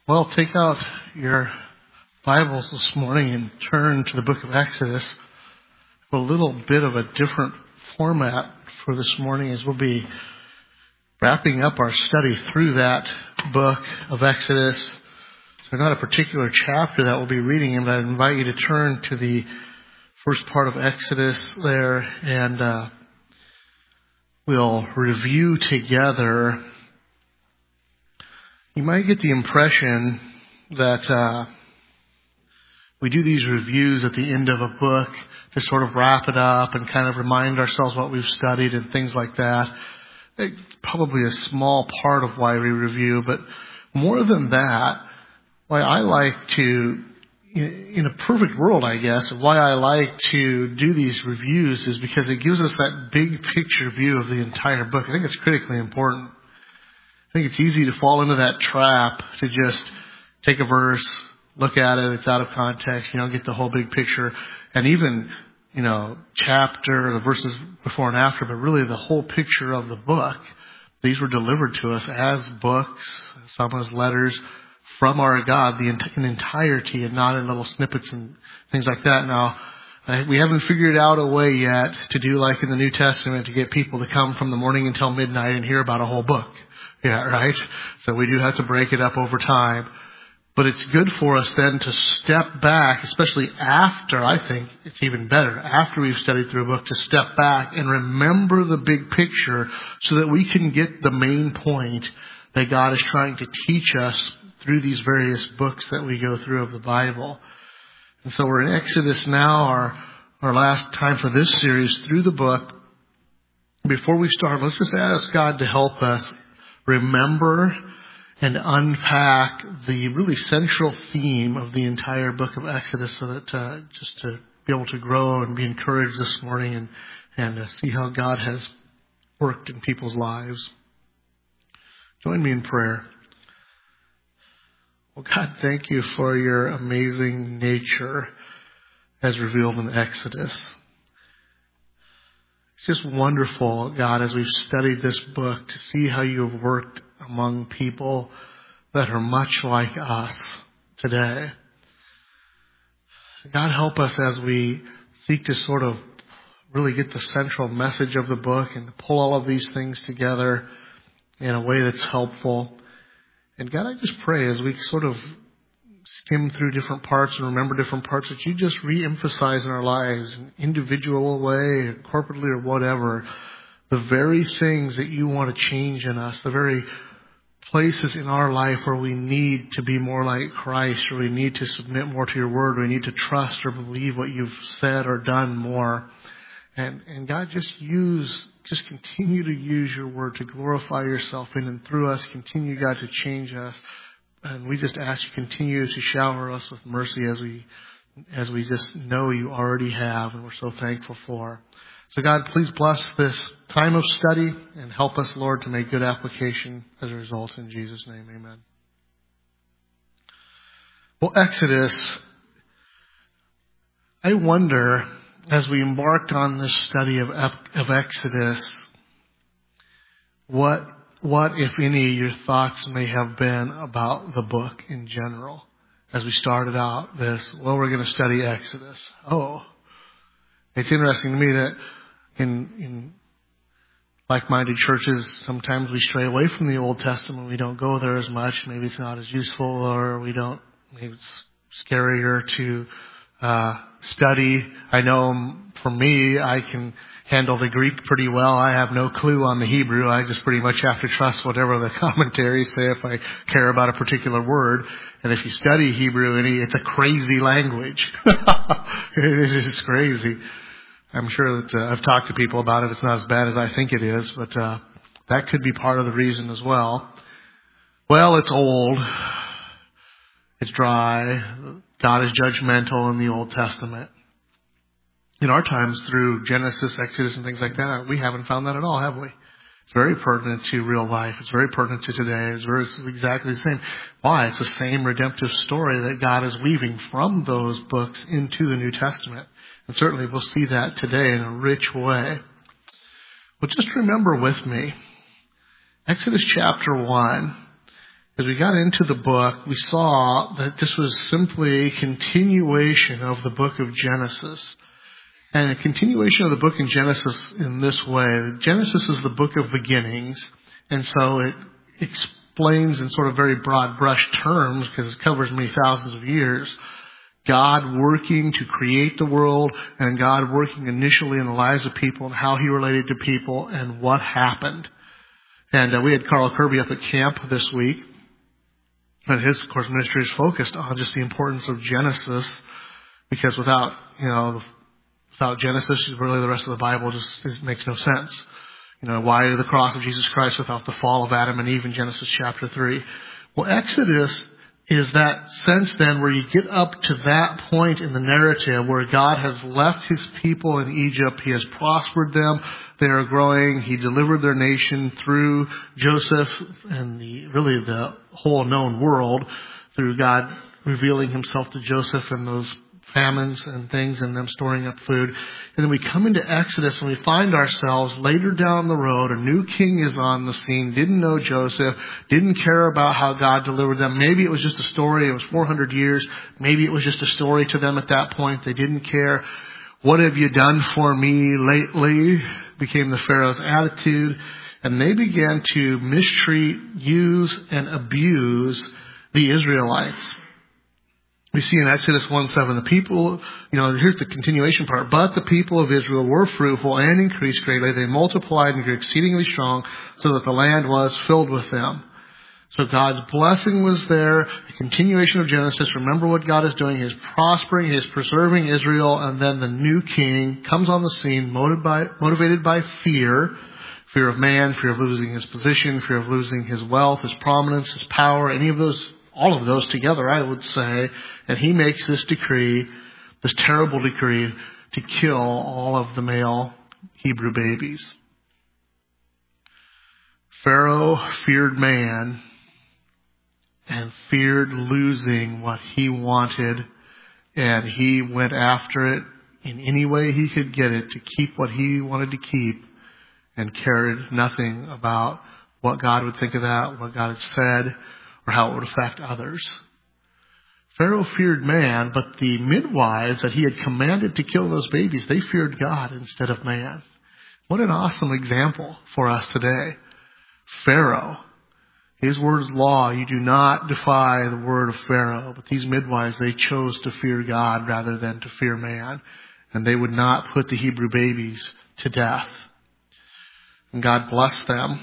Well, take out your Bibles this morning and turn to the book of Exodus. A little bit of a different format for this morning as we'll be wrapping up our study through that book of Exodus. So not a particular chapter that we'll be reading in, but I invite you to turn to the first part of Exodus there and we'll review together. You might get the impression that we do these reviews at the end of a book to sort of wrap it up and kind of remind ourselves what we've studied and things like that. It's probably a small part of why we review, but more than that, why I like to, in a perfect world, I guess, why I like to do these reviews is because it gives us that big picture view of the entire book. I think it's critically important. I think it's easy to fall into that trap to just take a verse, look at it, it's out of context, you don't get the whole big picture, and even, chapter, the verses before and after, but really the whole picture of the book. These were delivered to us as books, some as letters from our God, in entirety and not in little snippets and things like that. Now, we haven't figured out a way yet to do like in the New Testament to get people to come from the morning until midnight and hear about a whole book. Yeah, right? So we do have to break it up over time. But it's good for us then to step back, especially after, I think it's even better, after we've studied through a book, to step back and remember the big picture so that we can get the main point that God is trying to teach us through these various books that we go through of the Bible. And so we're in Exodus now, our last time for this series through the book. Before we start, let's just ask God to help us remember and unpack the really central theme of the entire book of Exodus so that just to be able to grow and be encouraged this morning and see how God has worked in people's lives. Join me in prayer. Well, God, thank you for your amazing nature as revealed in Exodus. It's just wonderful, God, as we've studied this book, to see how you have worked among people that are much like us today. God, help us as we seek to sort of really get the central message of the book and pull all of these things together in a way that's helpful. And God, I just pray as we sort of skim through different parts and remember different parts that you just re-emphasize in our lives in an individual way, or corporately or whatever, the very things that you want to change in us, the very places in our life where we need to be more like Christ, or we need to submit more to your word, or we need to trust or believe what you've said or done more. And God, just continue to use your word to glorify yourself in and through us. Continue, God, to change us. And we just ask you continue to shower us with mercy as we just know you already have, and we're so thankful for. So God, please bless this time of study and help us, Lord, to make good application as a result. In Jesus' name, amen. Well, Exodus, I wonder, as we embarked on this study of Exodus, what, if any, your thoughts may have been about the book in general. As we started out we're going to study Exodus. Oh, it's interesting to me that in like-minded churches, sometimes we stray away from the Old Testament. We don't go there as much. Maybe it's not as useful, or maybe it's scarier to study. I know for me, I can handle the Greek pretty well. I have no clue on the Hebrew. I just pretty much have to trust whatever the commentaries say if I care about a particular word. And if you study Hebrew, it's a crazy language. It is just crazy. I'm sure that I've talked to people about it. It's not as bad as I think it is, but that could be part of the reason as well. Well, it's old. It's dry. God is judgmental in the Old Testament. In our times, through Genesis, Exodus, and things like that, we haven't found that at all, have we? It's very pertinent to real life. It's very pertinent to today. It's exactly the same. Why? It's the same redemptive story that God is weaving from those books into the New Testament. And certainly we'll see that today in a rich way. But just remember with me, Exodus chapter 1 as we got into the book, we saw that this was simply a continuation of the book of Genesis. And a continuation of the book in Genesis in this way. Genesis is the book of beginnings, and so it explains in sort of very broad brush terms, because it covers many thousands of years, God working to create the world, and God working initially in the lives of people and how He related to people and what happened. And we had Carl Kirby up at camp this week, and his, of course, ministry is focused on just the importance of Genesis, because without Genesis, really the rest of the Bible just makes no sense. Why the cross of Jesus Christ without the fall of Adam and Eve in Genesis chapter 3? Well, Exodus is that sense then where you get up to that point in the narrative where God has left His people in Egypt. He has prospered them. They are growing. He delivered their nation through Joseph and the whole known world through God revealing Himself to Joseph and those famines and things and them storing up food. And then we come into Exodus and we find ourselves later down the road, a new king is on the scene, didn't know Joseph, didn't care about how God delivered them. Maybe it was just a story. It was 400 years. Maybe it was just a story to them at that point. They didn't care. What have you done for me lately? Became the Pharaoh's attitude. And they began to mistreat, use, and abuse the Israelites. We see in Exodus 1:7, the people, here's the continuation part. But the people of Israel were fruitful and increased greatly. They multiplied and grew exceedingly strong, so that the land was filled with them. So God's blessing was there. The continuation of Genesis. Remember what God is doing. He is prospering. He is preserving Israel. And then the new king comes on the scene, motivated by fear. Fear of man, fear of losing his position, fear of losing his wealth, his prominence, his power, all of those together, I would say. And he makes this decree, this terrible decree, to kill all of the male Hebrew babies. Pharaoh feared man and feared losing what he wanted, and he went after it in any way he could get it to keep what he wanted to keep, and cared nothing about what God would think of that, what God had said, or how it would affect others. Pharaoh feared man, but the midwives that he had commanded to kill those babies, they feared God instead of man. What an awesome example for us today. Pharaoh, his word is law. You do not defy the word of Pharaoh. But these midwives, they chose to fear God rather than to fear man. And they would not put the Hebrew babies to death. And God blessed them.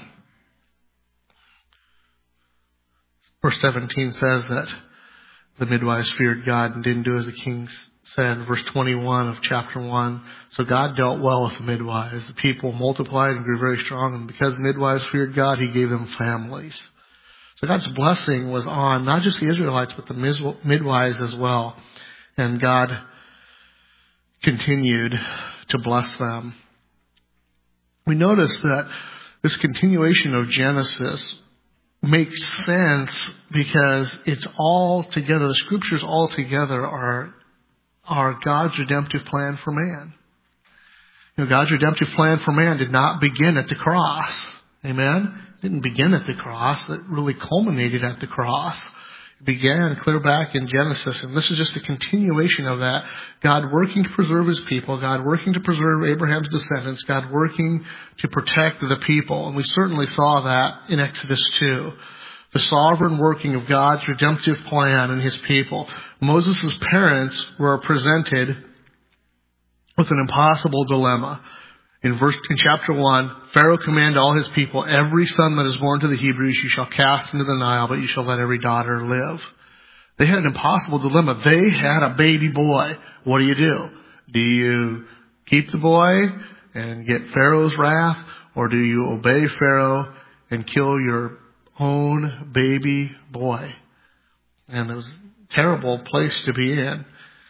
Verse 17 says that the midwives feared God and didn't do as the king said. Verse 21 of chapter 1. So God dealt well with the midwives. The people multiplied and grew very strong. And because the midwives feared God, He gave them families. So God's blessing was on not just the Israelites, but the midwives as well. And God continued to bless them. We notice that this continuation of Genesis makes sense because it's all together. The scriptures all together are God's redemptive plan for man. God's redemptive plan for man did not begin at the cross. Amen? It didn't begin at the cross. It really culminated at the cross. It began clear back in Genesis, and this is just a continuation of that. God working to preserve His people, God working to preserve Abraham's descendants, God working to protect the people. And we certainly saw that in Exodus 2. The sovereign working of God's redemptive plan in His people. Moses' parents were presented with an impossible dilemma. In chapter 1, Pharaoh commanded all his people, every son that is born to the Hebrews you shall cast into the Nile, but you shall let every daughter live. They had an impossible dilemma. They had a baby boy. What do? Do you keep the boy and get Pharaoh's wrath, or do you obey Pharaoh and kill your own baby boy? And it was a terrible place to be in.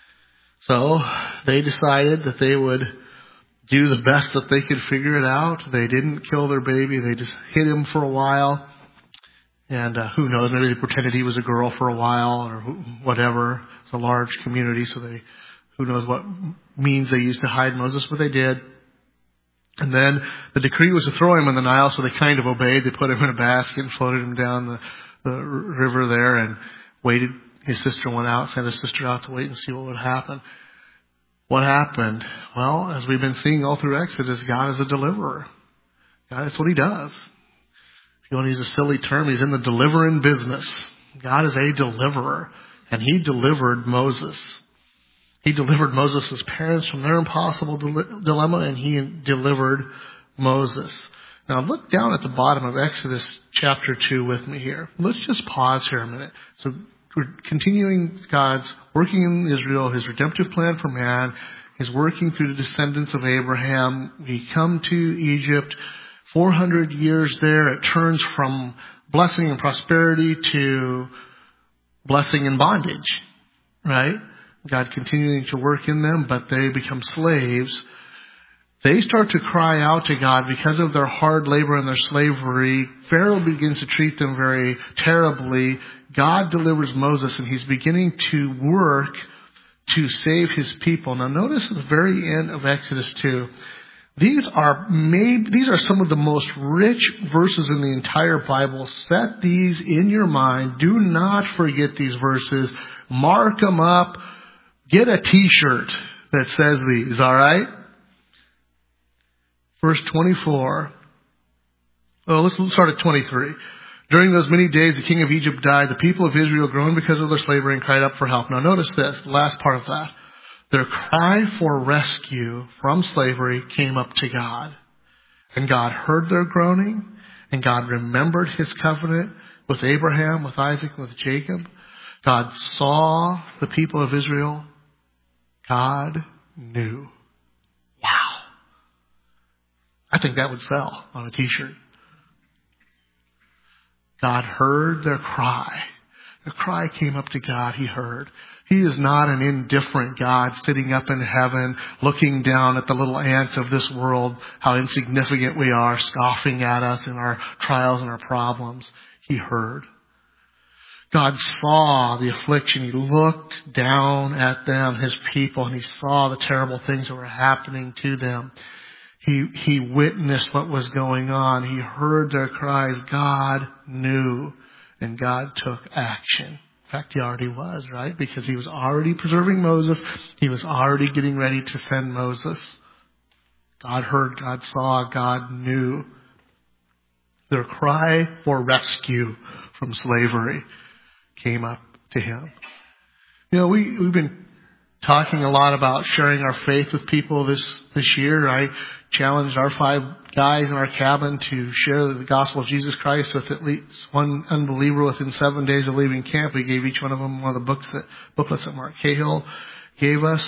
So they decided that they would do the best that they could figure it out. They didn't kill their baby. They just hid him for a while. And who knows, maybe they pretended he was a girl for a while or whatever. It's a large community, so who knows what means they used to hide Moses, but they did. And then the decree was to throw him in the Nile, so they kind of obeyed. They put him in a basket and floated him down river there and waited. His sister went out, sent his sister out to wait and see what would happen. What happened? Well, as we've been seeing all through Exodus, God is a deliverer. God, that's what he does. If you want to use a silly term, he's in the delivering business. God is a deliverer. And he delivered Moses. He delivered Moses' parents from their impossible dilemma, and he delivered Moses. Now look down at the bottom of Exodus chapter 2 with me here. Let's just pause here a minute. So we're continuing God's working in Israel, his redemptive plan for man. He's working through the descendants of Abraham. We come to Egypt. 400 years there, it turns from blessing and prosperity to blessing and bondage, right? God continuing to work in them, but they become slaves. They start to cry out to God because of their hard labor and their slavery. Pharaoh begins to treat them very terribly. God delivers Moses, and he's beginning to work to save his people. Now notice at the very end of Exodus 2, these are some of the most rich verses in the entire Bible. Set these in your mind. Do not forget these verses. Mark them up. Get a t-shirt that says these, all right? Verse 24. Well, let's start at 23. During those many days, the king of Egypt died. The people of Israel groaned because of their slavery and cried out for help. Now notice this, the last part of that. Their cry for rescue from slavery came up to God. And God heard their groaning. And God remembered his covenant with Abraham, with Isaac, with Jacob. God saw the people of Israel. God knew. Wow. I think that would sell on a t-shirt. God heard their cry. Their cry came up to God. He heard. He is not an indifferent God sitting up in heaven, looking down at the little ants of this world, how insignificant we are, scoffing at us in our trials and our problems. He heard. God saw the affliction. He looked down at them, his people, and he saw the terrible things that were happening to them. He witnessed what was going on. He heard their cries. God knew, and God took action. In fact, he already was, right? Because he was already preserving Moses. He was already getting ready to send Moses. God heard, God saw, God knew. Their cry for rescue from slavery came up to him. You know, we've been talking a lot about sharing our faith with people this year. I challenged our 5 guys in our cabin to share the gospel of Jesus Christ with at least one unbeliever within 7 days of leaving camp. We gave each one of them one of the booklets that Mark Cahill gave us.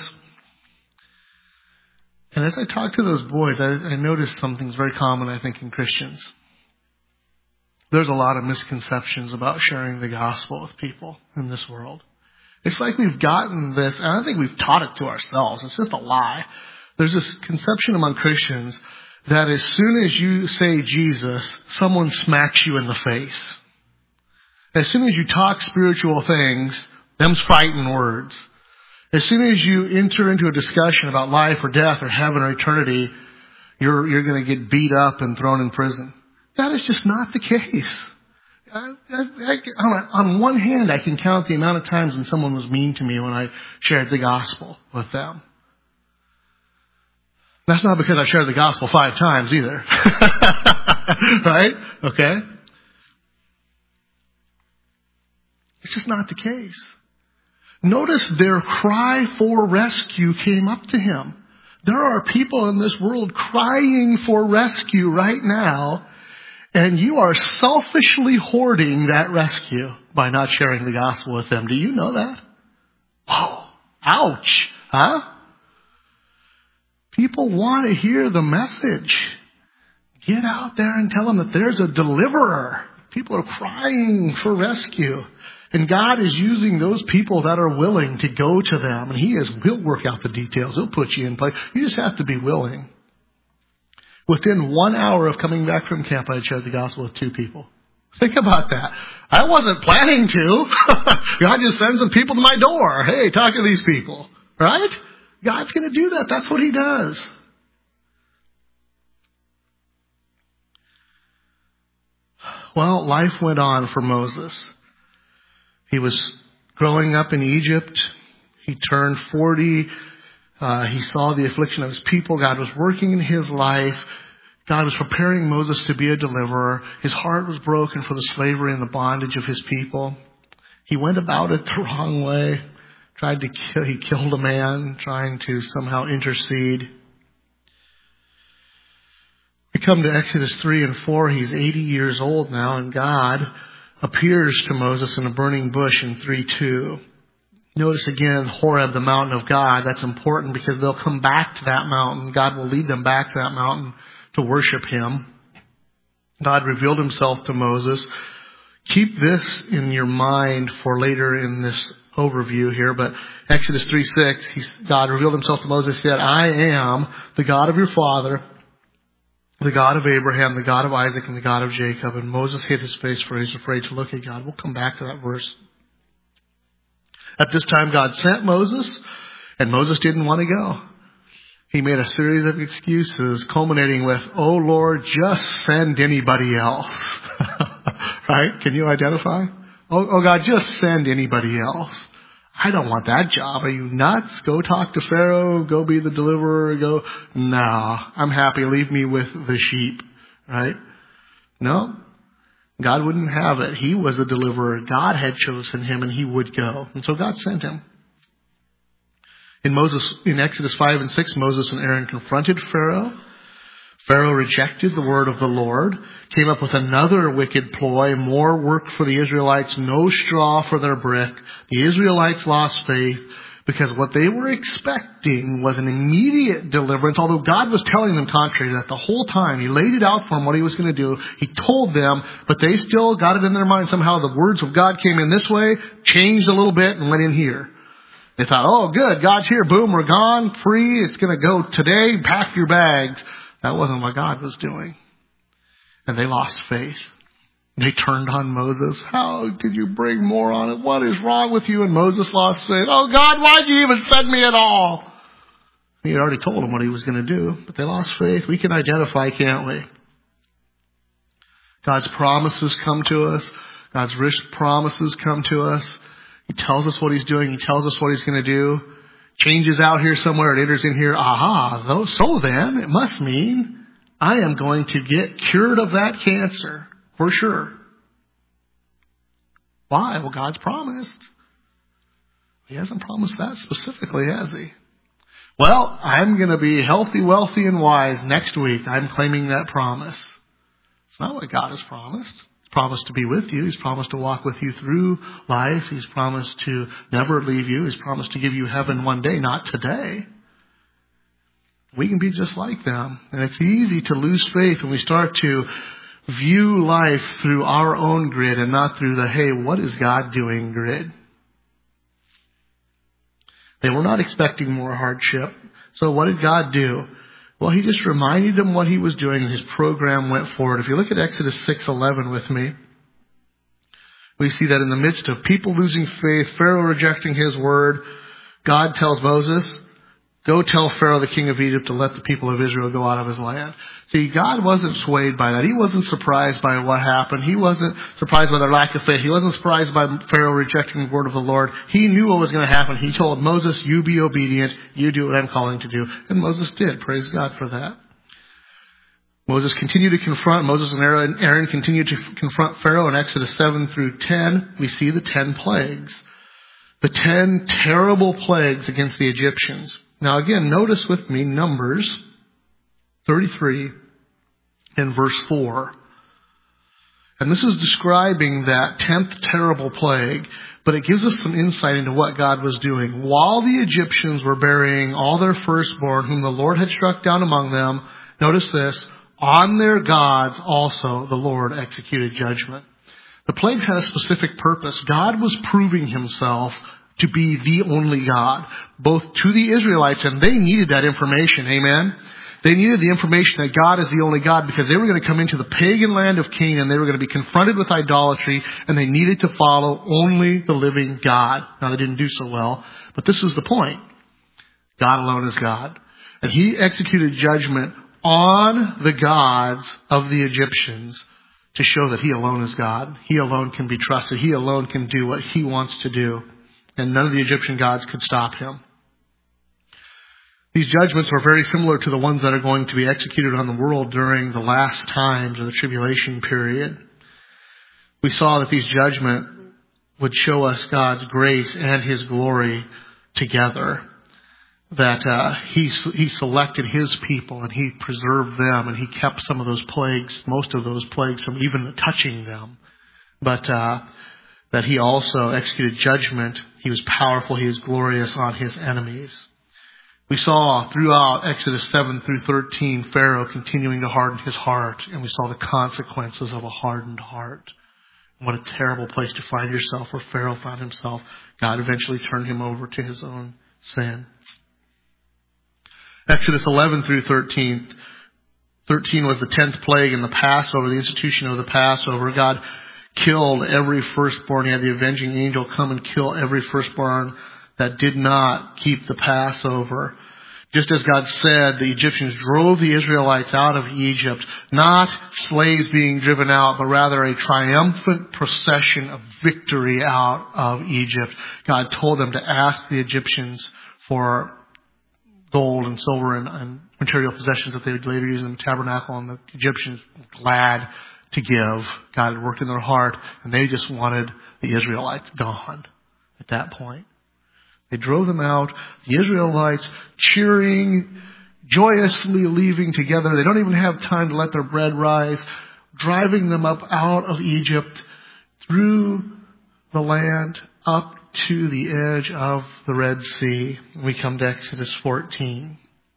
And as I talked to those boys, I noticed something's very common, I think, in Christians. There's a lot of misconceptions about sharing the gospel with people in this world. It's like we've gotten this, and I think we've taught it to ourselves. It's just a lie. There's this conception among Christians that as soon as you say Jesus, someone smacks you in the face. As soon as you talk spiritual things, them's fighting words. As soon as you enter into a discussion about life or death or heaven or eternity, you're going to get beat up and thrown in prison. That is just not the case. On one hand, I can count the amount of times when someone was mean to me when I shared the gospel with them. That's not because I shared the gospel 5 times either. Right? Okay? It's just not the case. Notice their cry for rescue came up to him. There are people in this world crying for rescue right now, and you are selfishly hoarding that rescue by not sharing the gospel with them. Do you know that? Whoa. Ouch. Huh? People want to hear the message. Get out there and tell them that there's a deliverer. People are crying for rescue. And God is using those people that are willing to go to them. And He'll work out the details. He'll put you in place. You just have to be willing. Within 1 hour of coming back from camp, I shared the gospel with 2 people. Think about that. I wasn't planning to. God just sends some people to my door. Hey, talk to these people. Right? God's going to do that. That's what He does. Well, life went on for Moses. He was growing up in Egypt. He turned 40. He saw the affliction of his people. God was working in his life. God was preparing Moses to be a deliverer. His heart was broken for the slavery and the bondage of his people. He went about it the wrong way. He killed a man trying to somehow intercede. We come to Exodus 3 and 4. He's 80 years old now, and God appears to Moses in a burning bush in 3:2. Notice again, Horeb, the mountain of God. That's important because they'll come back to that mountain. God will lead them back to that mountain to worship him. God revealed himself to Moses. Keep this in your mind for later in this overview here, but Exodus 3:6, God revealed himself to Moses. He said, I am the God of your father, the God of Abraham, the God of Isaac, and the God of Jacob. And Moses hid his face for he was afraid to look at God. We'll come back to that verse. At this time, God sent Moses, and Moses didn't want to go. He made a series of excuses, culminating with, oh Lord, just send anybody else. Right? Can you identify? Oh God, just send anybody else. I don't want that job. Are you nuts? Go talk to Pharaoh. Go be the deliverer. No, I'm happy. Leave me with the sheep. Right? No. God wouldn't have it. He was a deliverer. God had chosen him and he would go. And so God sent him. In Exodus 5 and 6, Moses and Aaron confronted Pharaoh. Pharaoh rejected the word of the Lord, came up with another wicked ploy, more work for the Israelites, no straw for their brick. The Israelites lost faith because what they were expecting was an immediate deliverance, although God was telling them contrary to that the whole time. He laid it out for them what he was going to do. He told them, but they still got it in their mind. Somehow the words of God came in this way, changed a little bit, and went in here. They thought, oh, good, God's here. Boom, we're gone, free. It's going to go today. Pack your bags. That wasn't what God was doing. And they lost faith. They turned on Moses. How could you bring more on it? What is wrong with you? And Moses lost faith. Oh, God, why'd you even send me at all? He had already told them what he was going to do, but they lost faith. We can identify, can't we? God's promises come to us. God's rich promises come to us. He tells us what he's doing. He tells us what he's going to do. Changes out here somewhere. It enters in here. Aha. So then, it must mean I am going to get cured of that cancer. For sure. Why? Well, God's promised. He hasn't promised that specifically, has he? Well, I'm going to be healthy, wealthy, and wise next week. I'm claiming that promise. It's not what God has promised. Promised to be with you. He's promised to walk with you through life. He's promised to never leave you. He's promised to give you heaven one day, not today. We can be just like them. And it's easy to lose faith when we start to view life through our own grid and not through the, hey, what is God doing grid? They were not expecting more hardship. So what did God do? Well, he just reminded them what he was doing, and his program went forward. If you look at Exodus 6:11 with me, we see that in the midst of people losing faith, Pharaoh rejecting his word, God tells Moses, go tell Pharaoh, the king of Egypt, to let the people of Israel go out of his land. See, God wasn't swayed by that. He wasn't surprised by what happened. He wasn't surprised by their lack of faith. He wasn't surprised by Pharaoh rejecting the word of the Lord. He knew what was going to happen. He told Moses, you be obedient. You do what I'm calling to do. And Moses did. Praise God for that. Moses and Aaron continued to confront Pharaoh in Exodus 7 through 10. We see the 10 plagues. The 10 terrible plagues against the Egyptians. Now again, notice with me Numbers 33 and verse 4. And this is describing that 10th terrible plague, but it gives us some insight into what God was doing. While the Egyptians were burying all their firstborn, whom the Lord had struck down among them, notice this, on their gods also the Lord executed judgment. The plagues had a specific purpose. God was proving himself to be the only God, both to the Israelites, and they needed that information, amen? They needed the information that God is the only God because they were going to come into the pagan land of Canaan. They were going to be confronted with idolatry, and they needed to follow only the living God. Now, they didn't do so well, but this is the point. God alone is God. And he executed judgment on the gods of the Egyptians to show that He alone is God. He alone can be trusted. He alone can do what He wants to do. And none of the Egyptian gods could stop Him. These judgments are very similar to the ones that are going to be executed on the world during the last times of the tribulation period. We saw that these judgments would show us God's grace and His glory together. That He selected His people and He preserved them and He kept some of those plagues, most of those plagues from even touching them. But that He also executed judgment. He was powerful. He was glorious on His enemies. We saw throughout Exodus 7 through 13, Pharaoh continuing to harden his heart, and we saw the consequences of a hardened heart. What a terrible place to find yourself where Pharaoh found himself. God eventually turned him over to his own sin. Exodus 11 through 13. 13 was the 10th plague in the Passover, the institution of the Passover. God killed every firstborn. He had the avenging angel come and kill every firstborn that did not keep the Passover. Just as God said, the Egyptians drove the Israelites out of Egypt, not slaves being driven out, but rather a triumphant procession of victory out of Egypt. God told them to ask the Egyptians for gold and silver and material possessions that they would later use in the tabernacle, and the Egyptians were glad to give. God had worked in their heart, and they just wanted the Israelites gone at that point. They drove them out. The Israelites cheering, joyously leaving together. They don't even have time to let their bread rise. Driving them up out of Egypt, through the land, up to the edge of the Red Sea. We come to Exodus 14.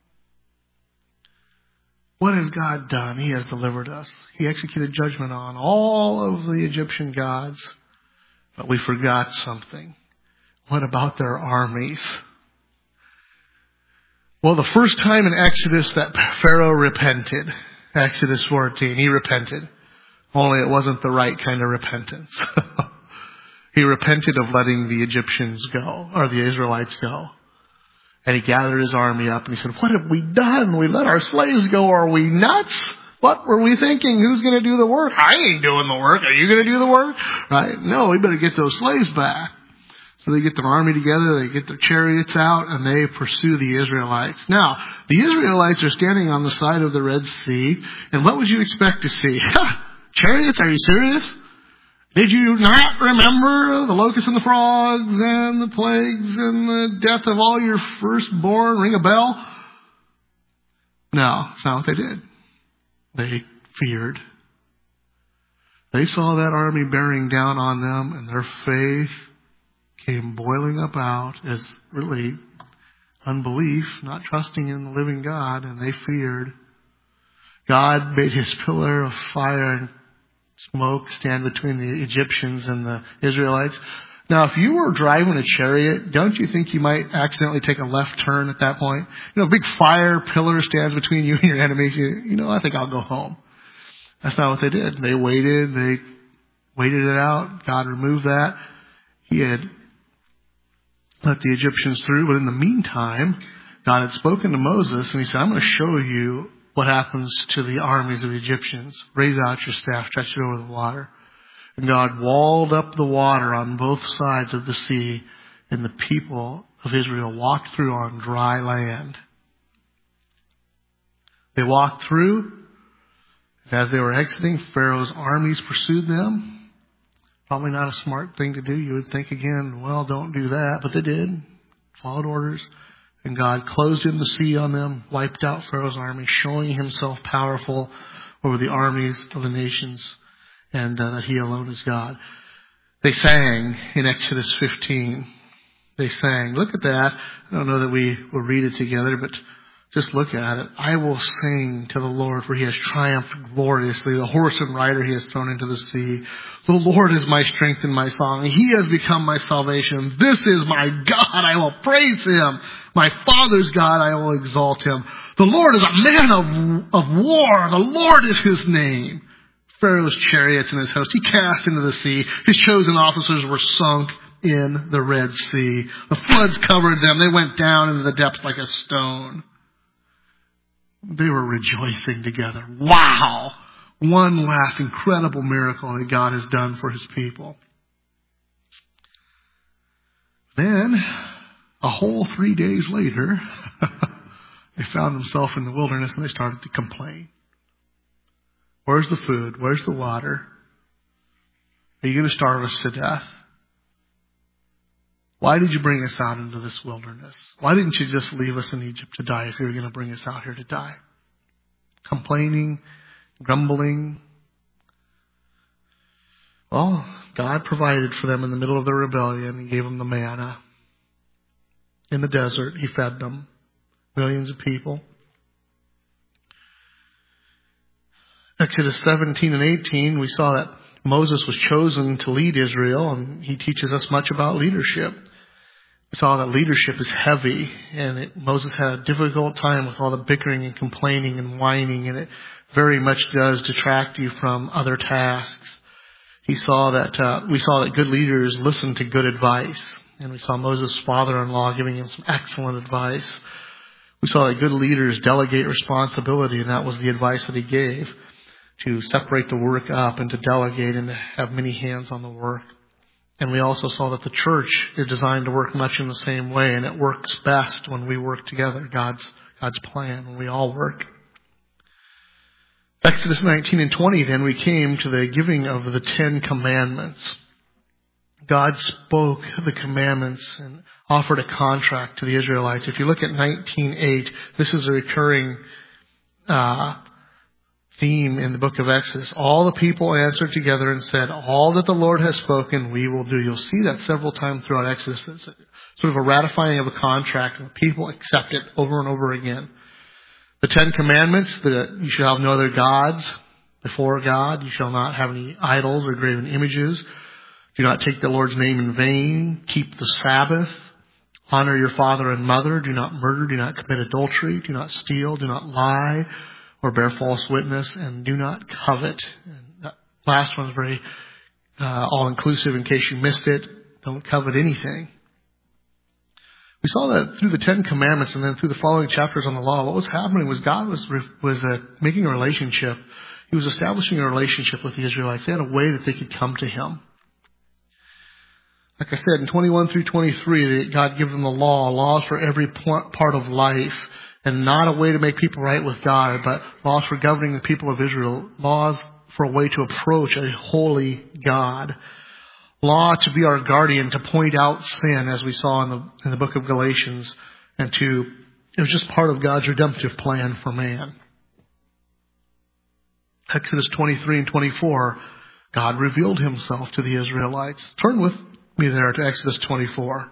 What has God done? He has delivered us. He executed judgment on all of the Egyptian gods. But we forgot something. What about their armies? Well, the first time in Exodus that Pharaoh repented, Exodus 14, he repented. Only it wasn't the right kind of repentance. He repented of letting the Egyptians go, or the Israelites go. And he gathered his army up and he said, what have we done? We let our slaves go. Are we nuts? What were we thinking? Who's going to do the work? I ain't doing the work. Are you going to do the work? Right? No, we better get those slaves back. So they get their army together, they get their chariots out, and they pursue the Israelites. Now, the Israelites are standing on the side of the Red Sea, and what would you expect to see? Chariots? Are you serious? Did you not remember the locusts and the frogs and the plagues and the death of all your firstborn? Ring a bell? No, that's not what they did. They feared. They saw that army bearing down on them, and their faith came boiling up out as really unbelief, not trusting in the living God, and they feared. God made His pillar of fire and smoke stand between the Egyptians and the Israelites. Now, if you were driving a chariot, don't you think you might accidentally take a left turn at that point? A big fire pillar stands between you and your enemies. I think I'll go home. That's not what they did. They waited it out. God removed that. He had let the Egyptians through, but in the meantime, God had spoken to Moses, and He said, I'm going to show you what happens to the armies of the Egyptians. Raise out your staff, stretch it over the water. And God walled up the water on both sides of the sea, and the people of Israel walked through on dry land. They walked through, and as they were exiting, Pharaoh's armies pursued them. Probably not a smart thing to do. You would think again, well, don't do that. But they did. Followed orders. And God closed in the sea on them, wiped out Pharaoh's army, showing Himself powerful over the armies of the nations, and that He alone is God. They sang in Exodus 15. They sang. Look at that. I don't know that we will read it together, but just look at it. I will sing to the Lord, for He has triumphed gloriously. The horse and rider He has thrown into the sea. The Lord is my strength and my song. He has become my salvation. This is my God. I will praise Him. My Father's God, I will exalt Him. The Lord is a man of war. The Lord is His name. Pharaoh's chariots and his host He cast into the sea. His chosen officers were sunk in the Red Sea. The floods covered them. They went down into the depths like a stone. They were rejoicing together. Wow! One last incredible miracle that God has done for his people. Then, a whole 3 days later, they found themselves in the wilderness and they started to complain. Where's the food? Where's the water? Are you going to starve us to death? Why did you bring us out into this wilderness? Why didn't you just leave us in Egypt to die if you were going to bring us out here to die? Complaining, grumbling. Well, God provided for them in the middle of their rebellion. He gave them the manna. In the desert, he fed them. Millions of people. Exodus 17 and 18, we saw that Moses was chosen to lead Israel, and he teaches us much about leadership. We saw that leadership is heavy, and Moses had a difficult time with all the bickering and complaining and whining, and it very much does detract you from other tasks. We saw that good leaders listen to good advice, and we saw Moses' father-in-law giving him some excellent advice. We saw that good leaders delegate responsibility, and that was the advice that he gave, to separate the work up and to delegate and to have many hands on the work. And we also saw that the church is designed to work much in the same way, and it works best when we work together, God's plan, when we all work. Exodus 19 and 20, then we came to the giving of the 10 Commandments. God spoke the commandments and offered a contract to the Israelites. If you look at 19:8, this is a recurring theme in the book of Exodus. All the people answered together and said, all that the Lord has spoken, we will do. You'll see that several times throughout Exodus. It's sort of a ratifying of a contract, and people accept it over and over again. The 10 Commandments, that you shall have no other gods before God. You shall not have any idols or graven images. Do not take the Lord's name in vain. Keep the Sabbath. Honor your father and mother. Do not murder. Do not commit adultery. Do not steal. Do not lie or bear false witness, and do not covet. And that last one's very all-inclusive in case you missed it. Don't covet anything. We saw that through the 10 Commandments and then through the following chapters on the law. What was happening was God was making a relationship. He was establishing a relationship with the Israelites. They had a way that they could come to him. Like I said, in 21 through 23, God gave them the laws for every part of life. And not a way to make people right with God, but laws for governing the people of Israel. Laws for a way to approach a holy God. Law to be our guardian, to point out sin, as we saw in the book of Galatians. It was just part of God's redemptive plan for man. Exodus 23 and 24, God revealed himself to the Israelites. Turn with me there to Exodus 24.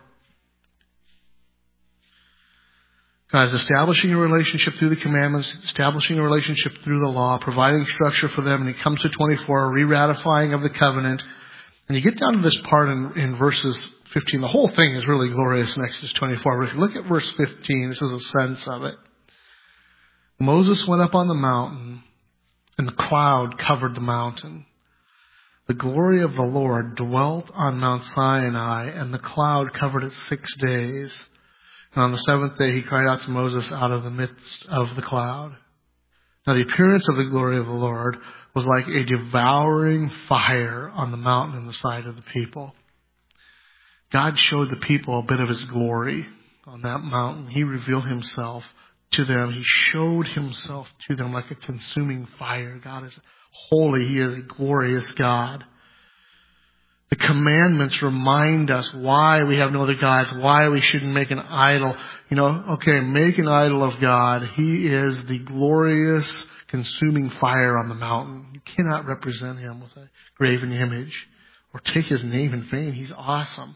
God is establishing a relationship through the commandments, establishing a relationship through the law, providing structure for them. And he comes to 24, re-ratifying of the covenant. And you get down to this part in verses 15. The whole thing is really glorious in Exodus 24. But if you look at verse 15, this is a sense of it. Moses went up on the mountain, and the cloud covered the mountain. The glory of the Lord dwelt on Mount Sinai, and the cloud covered it 6 days. And on the seventh day, he cried out to Moses out of the midst of the cloud. Now, the appearance of the glory of the Lord was like a devouring fire on the mountain in the sight of the people. God showed the people a bit of his glory on that mountain. He revealed himself to them. He showed himself to them like a consuming fire. God is holy. He is a glorious God. The commandments remind us why we have no other gods, why we shouldn't make an idol. Make an idol of God. He is the glorious, consuming fire on the mountain. You cannot represent him with a graven image or take his name in vain. He's awesome.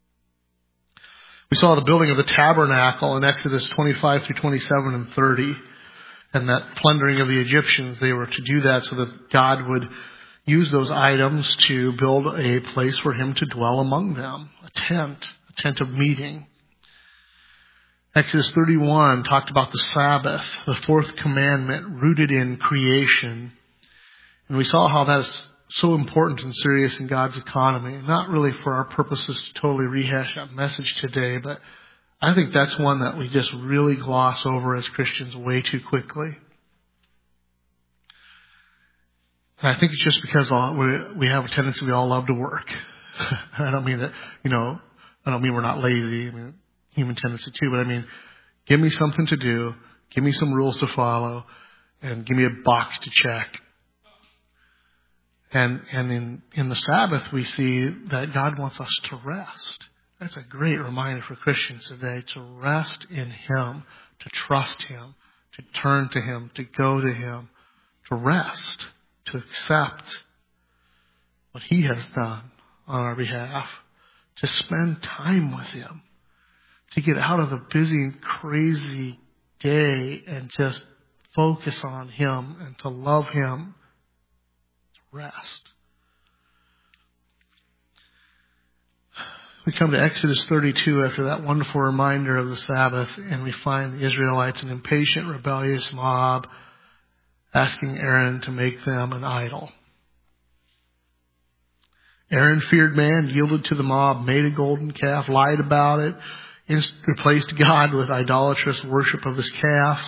We saw the building of the tabernacle in Exodus 25 through 27 and 30. And that plundering of the Egyptians, they were to do that so that God would use those items to build a place for him to dwell among them. A tent of meeting. Exodus 31 talked about the Sabbath, the fourth commandment rooted in creation. And we saw how that is so important and serious in God's economy. Not really for our purposes to totally rehash that message today, but I think that's one that we just really gloss over as Christians way too quickly. And I think it's just because we have a tendency, we all love to work. I don't mean that, I don't mean we're not lazy. I mean, human tendency too, but I mean, give me something to do, give me some rules to follow, and give me a box to check. And in the Sabbath, we see that God wants us to rest. That's a great reminder for Christians today, to rest in Him, to trust Him, to turn to Him, to go to Him, to rest, to accept what He has done on our behalf, to spend time with Him, to get out of the busy, crazy day and just focus on Him and to love Him, to rest. We come to Exodus 32 after that wonderful reminder of the Sabbath, and we find the Israelites, an impatient, rebellious mob, asking Aaron to make them an idol. Aaron feared man, yielded to the mob, made a golden calf, lied about it, replaced God with idolatrous worship of this calf.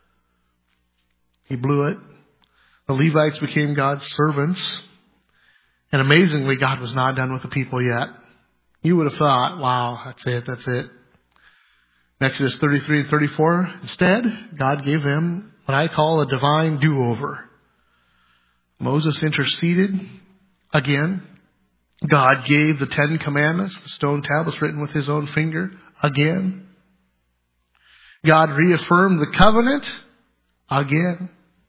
He blew it. The Levites became God's servants. And amazingly, God was not done with the people yet. You would have thought, wow, that's it. In Exodus 33 and 34, instead, God gave them what I call a divine do-over. Moses interceded again. God gave the 10 Commandments, the stone tablets written with His own finger, again. God reaffirmed the covenant again.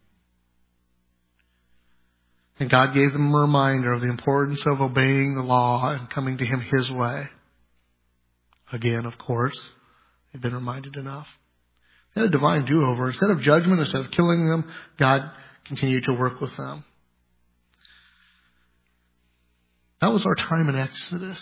And God gave them a reminder of the importance of obeying the law and coming to Him His way. Again, of course. They've been reminded enough. They had a divine do-over. Instead of judgment, instead of killing them, God continued to work with them. That was our time in Exodus.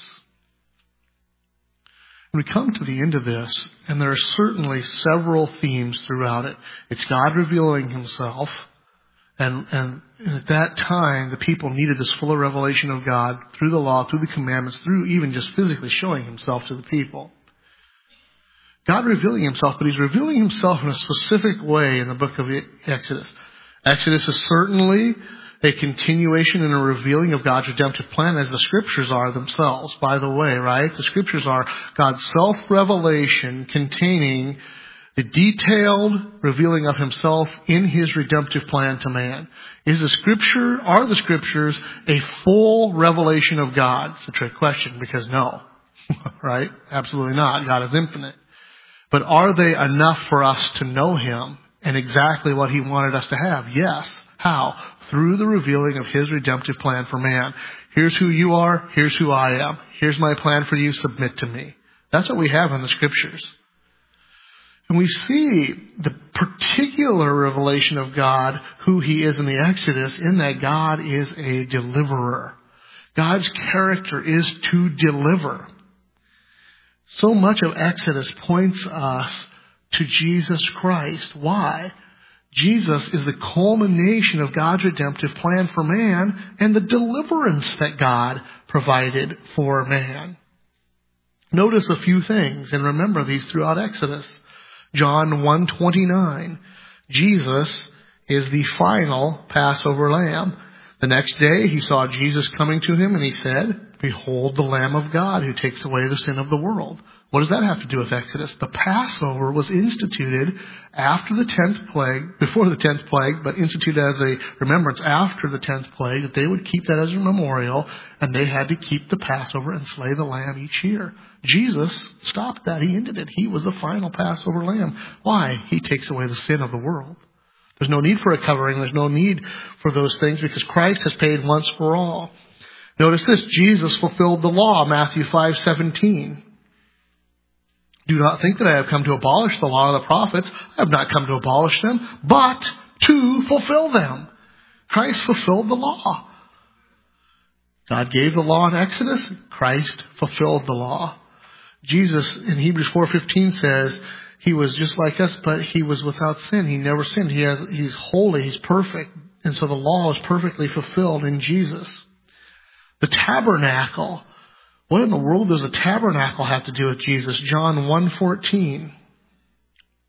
We come to the end of this, and there are certainly several themes throughout it. It's God revealing Himself, and at that time, the people needed this fuller revelation of God through the law, through the commandments, through even just physically showing Himself to the people. God revealing Himself, but He's revealing Himself in a specific way in the book of Exodus. Exodus is certainly a continuation and a revealing of God's redemptive plan, as the Scriptures are themselves, by the way, right? The Scriptures are God's self-revelation containing the detailed revealing of Himself in His redemptive plan to man. Are the Scriptures a full revelation of God? It's a trick question, because no, right? Absolutely not. God is infinite. But are they enough for us to know Him and exactly what He wanted us to have? Yes. How? Through the revealing of His redemptive plan for man. Here's who you are. Here's who I am. Here's my plan for you. Submit to me. That's what we have in the Scriptures. And we see the particular revelation of God, who He is in the Exodus, in that God is a deliverer. God's character is to deliver. So much of Exodus points us to Jesus Christ. Why? Jesus is the culmination of God's redemptive plan for man and the deliverance that God provided for man. Notice a few things and remember these throughout Exodus. John 1:29. Jesus is the final Passover lamb. The next day he saw Jesus coming to him and he said, "Behold the Lamb of God who takes away the sin of the world." What does that have to do with Exodus? The Passover was instituted after the 10th plague, before the 10th plague, but instituted as a remembrance after the 10th plague, that they would keep that as a memorial, and they had to keep the Passover and slay the lamb each year. Jesus stopped that. He ended it. He was the final Passover lamb. Why? He takes away the sin of the world. There's no need for a covering. There's no need for those things because Christ has paid once for all. Notice this. Jesus fulfilled the law, Matthew 5:17. Do not think that I have come to abolish the law of the prophets. I have not come to abolish them, but to fulfill them. Christ fulfilled the law. God gave the law in Exodus. Christ fulfilled the law. Jesus in Hebrews 4:15 says he was just like us, but he was without sin. He never sinned. He's holy. He's perfect. And so the law is perfectly fulfilled in Jesus. The tabernacle. What in the world does a tabernacle have to do with Jesus? John 1:14.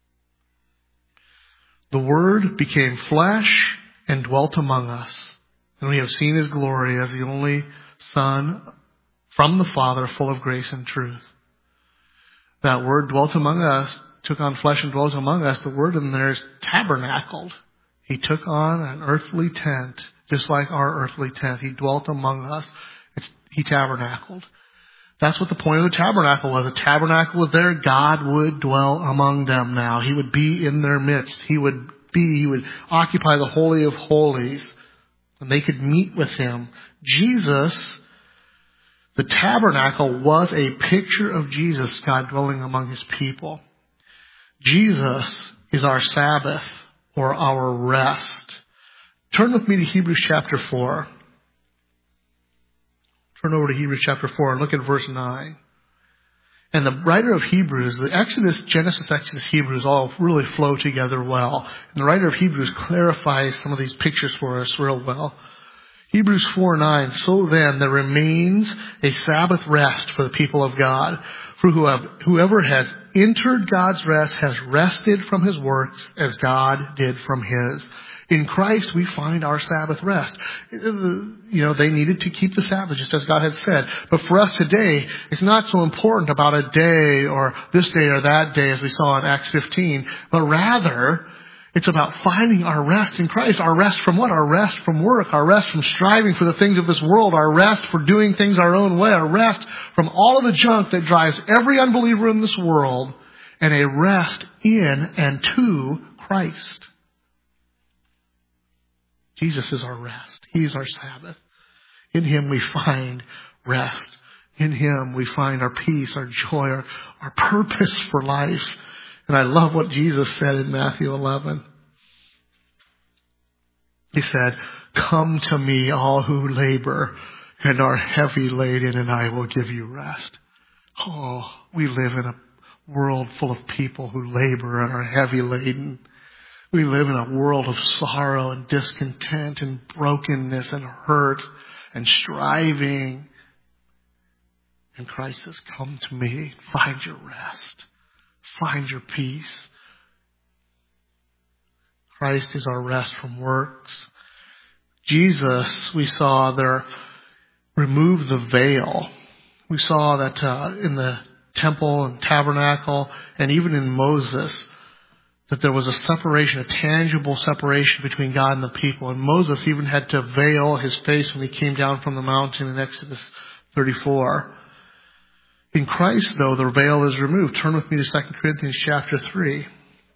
The Word became flesh and dwelt among us. And we have seen his glory as the only Son from the Father, full of grace and truth. That word dwelt among us, took on flesh and dwelt among us. The word in there is tabernacled. He took on an earthly tent, just like our earthly tent. He dwelt among us. He tabernacled. That's what the point of the tabernacle was. The tabernacle was there. God would dwell among them now. He would be in their midst. He would occupy the Holy of Holies. And they could meet with him. Jesus, the tabernacle was a picture of Jesus, God dwelling among his people. Jesus is our Sabbath or our rest. Turn with me to Hebrews chapter 4. Turn over to Hebrews chapter 4 and look at verse 9. And the writer of Hebrews, the Exodus, Genesis, Exodus, Hebrews all really flow together well. And the writer of Hebrews clarifies some of these pictures for us real well. Hebrews 4:9, so then there remains a Sabbath rest for the people of God. For whoever has entered God's rest has rested from his works as God did from his. In Christ we find our Sabbath rest. They needed to keep the Sabbath just as God had said. But for us today, it's not so important about a day or this day or that day as we saw in Acts 15, but rather it's about finding our rest in Christ. Our rest from what? Our rest from work. Our rest from striving for the things of this world. Our rest for doing things our own way. Our rest from all of the junk that drives every unbeliever in this world. And a rest in and to Christ. Jesus is our rest. He is our Sabbath. In him we find rest. In him we find our peace, our joy, our purpose for life. And I love what Jesus said in Matthew 11. He said, come to me, all who labor and are heavy laden, and I will give you rest. Oh, we live in a world full of people who labor and are heavy laden. We live in a world of sorrow and discontent and brokenness and hurt and striving. And Christ says, come to me, find your rest. Find your peace. Christ is our rest from works. Jesus, we saw there, removed the veil. We saw that in the temple and tabernacle and even in Moses, that there was a separation, a tangible separation between God and the people. And Moses even had to veil his face when he came down from the mountain in Exodus 34. In Christ, though, the veil is removed. Turn with me to 2 Corinthians chapter 3.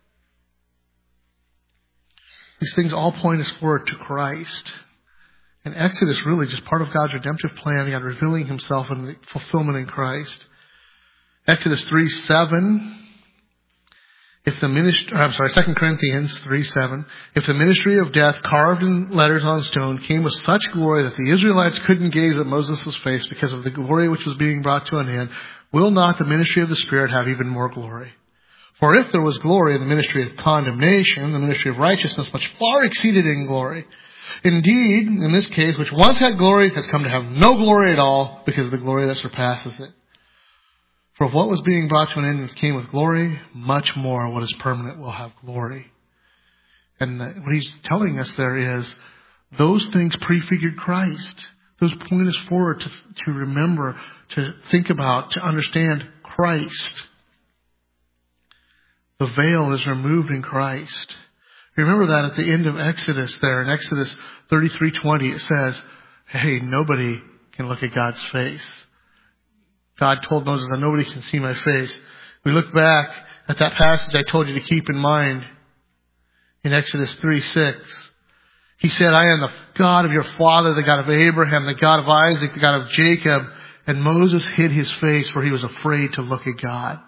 These things all point us forward to Christ. And Exodus really just part of God's redemptive plan, God revealing himself in the fulfillment in Christ. Exodus 3:7. 2 Corinthians 3:7. If the ministry of death carved in letters on stone came with such glory that the Israelites couldn't gaze at Moses' face because of the glory which was being brought to an end, will not the ministry of the Spirit have even more glory? For if there was glory in the ministry of condemnation, the ministry of righteousness much far exceeded in glory. Indeed, in this case, which once had glory has come to have no glory at all because of the glory that surpasses it. For if what was being brought to an end came with glory, much more what is permanent will have glory. And what he's telling us there is those things prefigured Christ. Those point us forward to remember, to think about, to understand Christ. The veil is removed in Christ. Remember that at the end of Exodus there, in Exodus 33:20, it says, hey, nobody can look at God's face. God told Moses that nobody can see my face. We look back at that passage I told you to keep in mind in Exodus 3:6. He said, I am the God of your father, the God of Abraham, the God of Isaac, the God of Jacob. And Moses hid his face for he was afraid to look at God.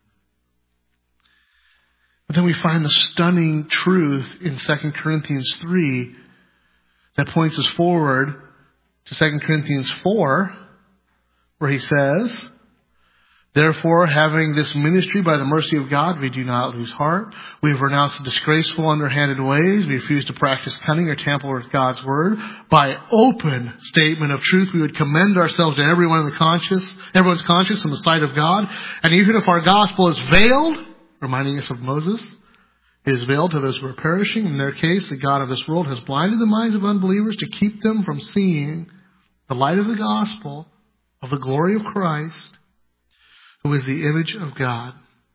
But then we find the stunning truth in 2 Corinthians 3 that points us forward to 2 Corinthians 4, where he says, therefore, having this ministry by the mercy of God, we do not lose heart. We have renounced disgraceful, underhanded ways. We refuse to practice cunning or tamper with God's word. By open statement of truth, we would commend ourselves to everyone's conscience in the sight of God. And even if our gospel is veiled, reminding us of Moses, It is veiled to those who are perishing. In their case, the God of this world has blinded the minds of unbelievers to keep them from seeing the light of the gospel of the glory of Christ, who is the image of God.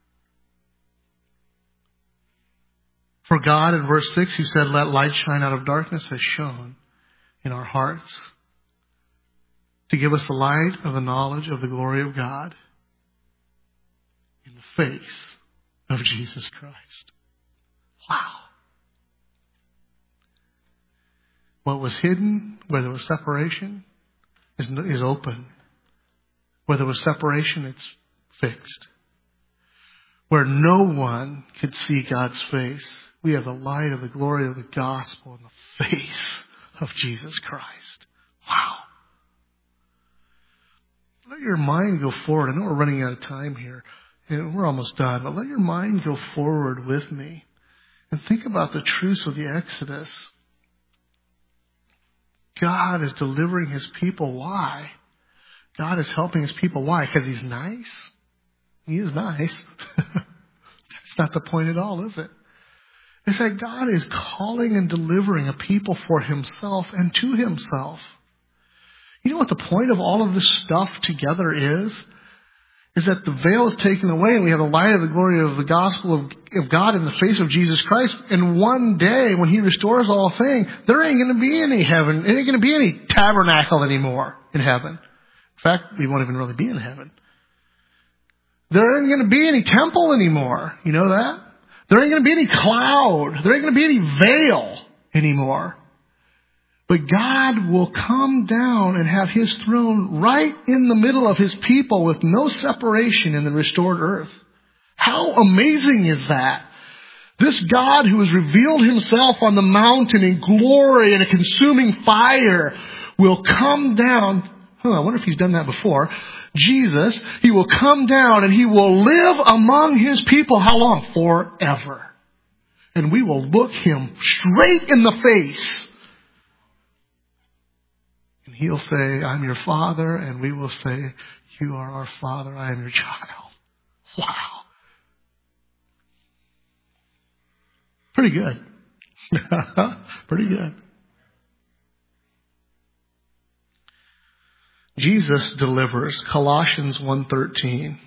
For God, in verse 6, who said, "Let light shine out of darkness," has shone in our hearts to give us the light of the knowledge of the glory of God in the face of Jesus Christ. Wow. What was hidden, where there was separation, is open. Where there was separation, it's fixed. Where no one could see God's face, we have the light of the glory of the gospel in the face of Jesus Christ. Wow. Let your mind go forward. I know we're running out of time here, and we're almost done, but let your mind go forward with me and think about the truths of the Exodus. God is delivering His people. Why? God is helping His people. Why? Because He's nice? He is nice. That's not the point at all, is it? It's that God is calling and delivering a people for Himself and to Himself. You know what the point of all of this stuff together is? Is that the veil is taken away and we have the light of the glory of the gospel of God in the face of Jesus Christ. And one day when He restores all things, there ain't going to be any heaven. There ain't going to be any tabernacle anymore in heaven. In fact, we won't even really be in heaven. There ain't going to be any temple anymore. You know that? There ain't going to be any cloud. There ain't going to be any veil anymore. But God will come down and have His throne right in the middle of His people with no separation in the restored earth. How amazing is that? This God who has revealed Himself on the mountain in glory and a consuming fire will come down. I wonder if He's done that before. Jesus, He will come down and He will live among His people. How long? Forever. And we will look Him straight in the face. And He'll say, "I'm your Father." And we will say, "You are our Father. I am your child." Wow. Pretty good. Pretty good. Jesus delivers. Colossians 1:13.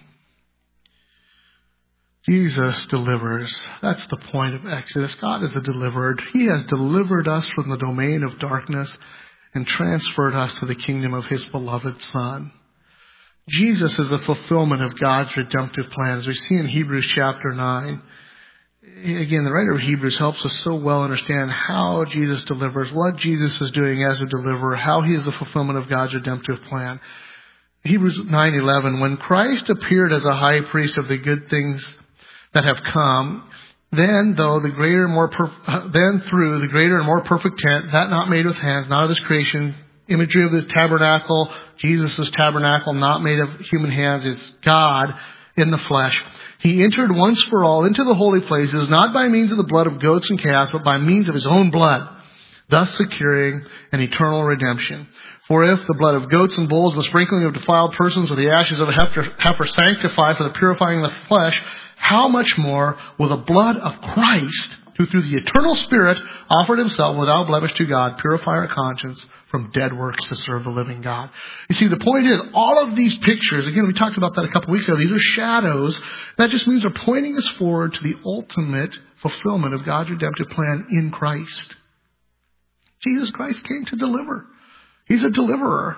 Jesus delivers. That's the point of Exodus. God is a deliverer. He has delivered us from the domain of darkness and transferred us to the kingdom of His beloved Son. Jesus is the fulfillment of God's redemptive plan. As we see in Hebrews chapter 9, again, the writer of Hebrews helps us so well understand how Jesus delivers, what Jesus is doing as a deliverer, how He is the fulfillment of God's redemptive plan. Hebrews 9:11, when Christ appeared as a high priest of the good things that have come, then through the greater and more perfect tent, that not made with hands, not of this creation, imagery of the tabernacle, Jesus' tabernacle, not made of human hands, it's God in the flesh. He entered once for all into the holy places, not by means of the blood of goats and calves, but by means of His own blood, thus securing an eternal redemption. For if the blood of goats and bulls and the sprinkling of defiled persons with the ashes of a heifer sanctify for the purifying of the flesh, how much more will the blood of Christ, who through the eternal Spirit offered Himself without blemish to God, purify our conscience from dead works to serve the living God. You see, the point is, all of these pictures, again, we talked about that a couple weeks ago, these are shadows. That just means they're pointing us forward to the ultimate fulfillment of God's redemptive plan in Christ. Jesus Christ came to deliver. He's a deliverer.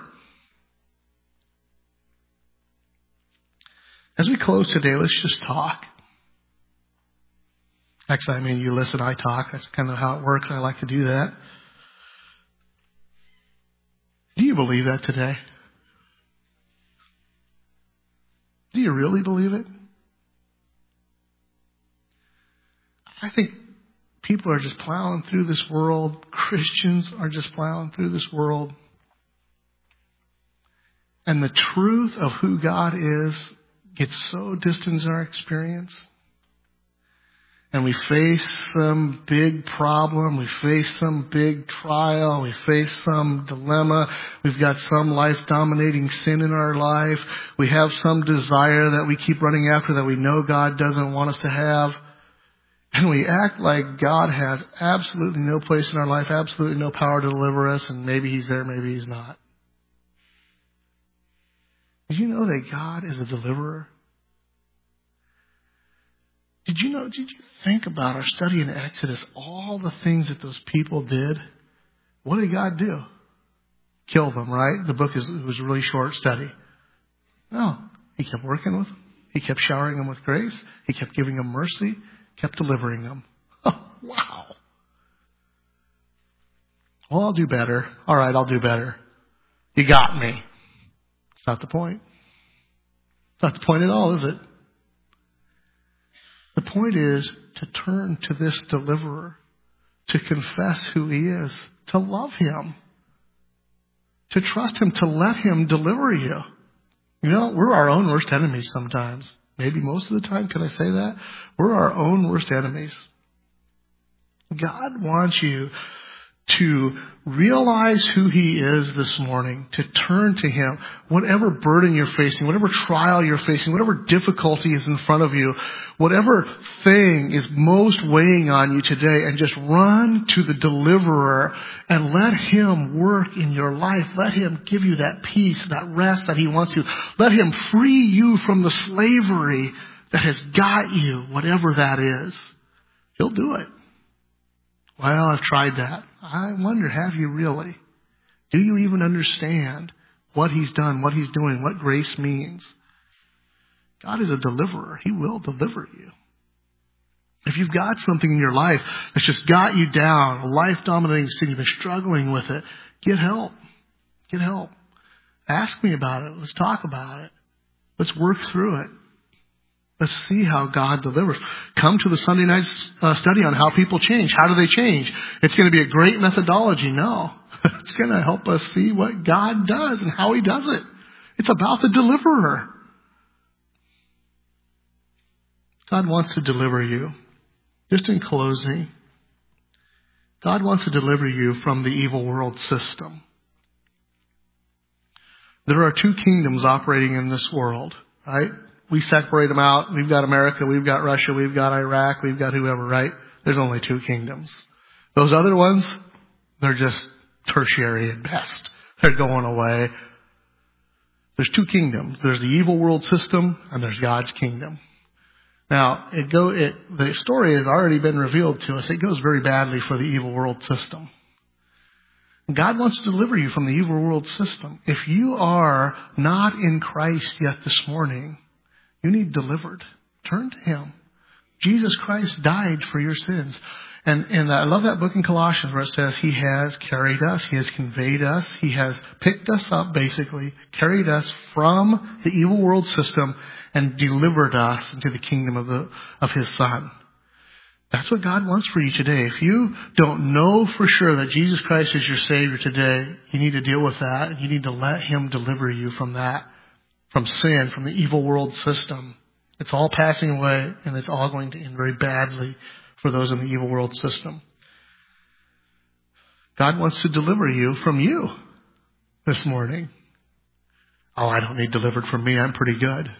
As we close today, let's just talk. Actually, I mean, you listen, I talk. That's kind of how it works. I like to do that. Do you believe that today? Do you really believe it? I think people are just plowing through this world. Christians are just plowing through this world. And the truth of who God is gets so distant in our experience. And we face some big problem. We face some big trial. We face some dilemma. We've got some life-dominating sin in our life. We have some desire that we keep running after that we know God doesn't want us to have. And we act like God has absolutely no place in our life, absolutely no power to deliver us, and maybe He's there, maybe He's not. Did you know that God is a deliverer? Did you think about our study in Exodus, all the things that those people did? What did God do? Kill them, right? The book was a really short study. No. He kept working with them. He kept showering them with grace. He kept giving them mercy. Kept delivering them. Oh, wow. Well, I'll do better. All right, I'll do better. You got me. It's not the point. It's not the point at all, is it? The point is to turn to this deliverer, to confess who He is, to love Him, to trust Him, to let Him deliver you. You know, we're our own worst enemies sometimes. Maybe most of the time, can I say that? We're our own worst enemies. God wants you to realize who He is this morning, to turn to Him. Whatever burden you're facing, whatever trial you're facing, whatever difficulty is in front of you, whatever thing is most weighing on you today, and just run to the deliverer and let Him work in your life. Let Him give you that peace, that rest that He wants you. Let Him free you from the slavery that has got you, whatever that is. He'll do it. Well, I've tried that. I wonder, have you really? Do you even understand what He's done, what He's doing, what grace means? God is a deliverer. He will deliver you. If you've got something in your life that's just got you down, a life-dominating sin, you've been struggling with it, get help. Get help. Ask me about it. Let's talk about it. Let's work through it. Let's see how God delivers. Come to the Sunday night study on how people change. How do they change? It's going to be a great methodology. No. It's going to help us see what God does and how He does it. It's about the deliverer. God wants to deliver you. Just in closing, God wants to deliver you from the evil world system. There are two kingdoms operating in this world, right? We separate them out. We've got America, we've got Russia, we've got Iraq, we've got whoever, right? There's only two kingdoms. Those other ones, they're just tertiary at best. They're going away. There's two kingdoms. There's the evil world system and there's God's kingdom. Now, the story has already been revealed to us. It goes very badly for the evil world system. God wants to deliver you from the evil world system. If you are not in Christ yet this morning, you need delivered. Turn to Him. Jesus Christ died for your sins. And I love that book in Colossians where it says He has carried us, He has conveyed us, He has picked us up basically, carried us from the evil world system and delivered us into the kingdom of His Son. That's what God wants for you today. If you don't know for sure that Jesus Christ is your Savior today, you need to deal with that. And you need to let Him deliver you from that, from sin, from the evil world system. It's all passing away, and it's all going to end very badly for those in the evil world system. God wants to deliver you from you this morning. Oh, I don't need delivered from me. I'm pretty good.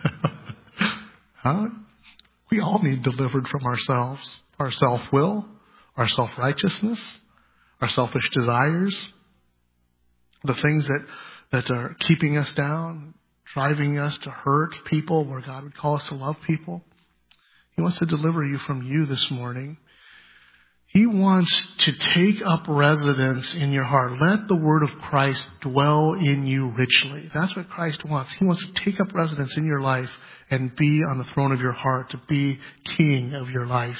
Huh? We all need delivered from ourselves, our self-will, our self-righteousness, our selfish desires, the things that are keeping us down, driving us to hurt people where God would call us to love people. He wants to deliver you from you this morning. He wants to take up residence in your heart. Let the word of Christ dwell in you richly. That's what Christ wants. He wants to take up residence in your life and be on the throne of your heart, to be king of your life.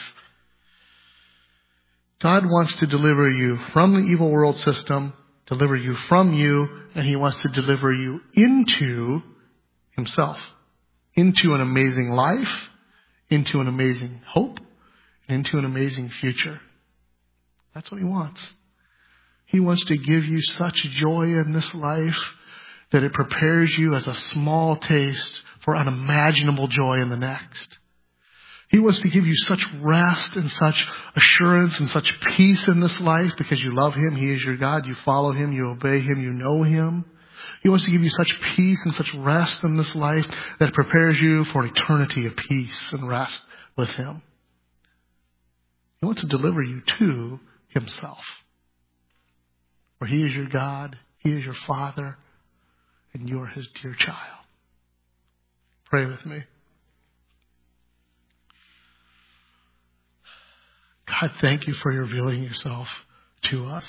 God wants to deliver you from the evil world system, deliver you from you, and He wants to deliver you into Himself, into an amazing life, into an amazing hope, and into an amazing future. That's what He wants. He wants to give you such joy in this life that it prepares you as a small taste for unimaginable joy in the next. He wants to give you such rest and such assurance and such peace in this life because you love Him. He is your God. You follow Him. You obey Him. You know Him. He wants to give you such peace and such rest in this life that prepares you for an eternity of peace and rest with Him. He wants to deliver you to himself. For he is your God, he is your Father, and you are his dear child. Pray with me. God, thank you for revealing yourself to us.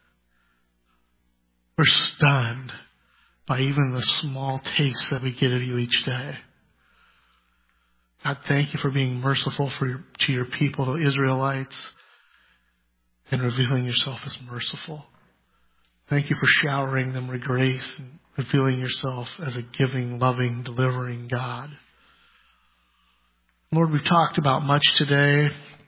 We're stunned by even the small taste that we get of you each day. God, thank you for being merciful to your people, the Israelites, and revealing yourself as merciful. Thank you for showering them with grace and revealing yourself as a giving, loving, delivering God. Lord, we've talked about much today.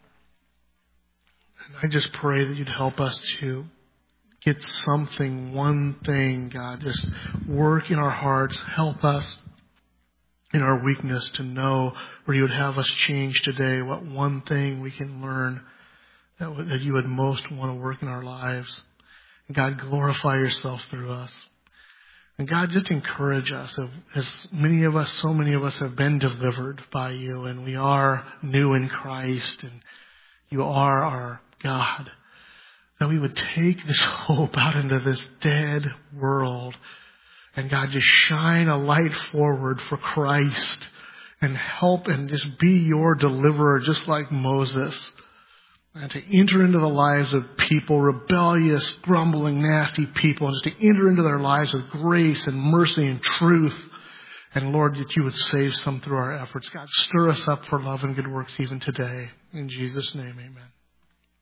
And I just pray that you'd help us to get something, one thing, God, just work in our hearts. Help us in our weakness to know where you would have us change today, what one thing we can learn that you would most want to work in our lives. And God, glorify yourself through us. And God, just encourage us. As many of us, so many of us have been delivered by you, and we are new in Christ, and you are our God, that we would take this hope out into this dead world. And God, just shine a light forward for Christ and help and just be your deliverer, just like Moses. And to enter into the lives of people, rebellious, grumbling, nasty people, and just to enter into their lives with grace and mercy and truth. And Lord, that you would save some through our efforts. God, stir us up for love and good works even today. In Jesus' name, amen.